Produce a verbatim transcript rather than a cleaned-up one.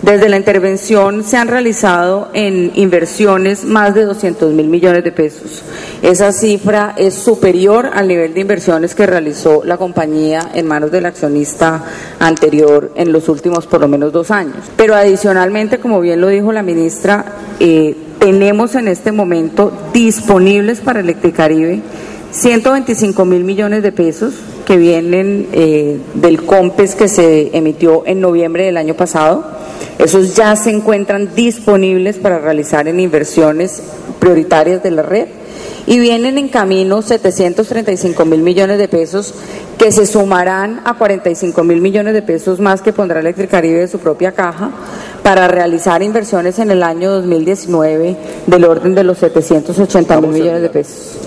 Desde la intervención se han realizado en inversiones más de doscientos mil millones de pesos. Esa cifra es superior al nivel de inversiones que realizó la compañía en manos del accionista anterior en los últimos por lo menos dos años. Pero adicionalmente, como bien lo dijo la ministra, eh, tenemos en este momento disponibles para Electricaribe ciento veinticinco mil millones de pesos que vienen eh, del COMPES que se emitió en noviembre del año pasado. Esos ya se encuentran disponibles para realizar en inversiones prioritarias de la red y vienen en camino setecientos treinta y cinco mil millones de pesos que se sumarán a cuarenta y cinco mil millones de pesos más que pondrá Electricaribe de su propia caja para realizar inversiones en el año dos mil diecinueve del orden de los setecientos ochenta mil millones de pesos.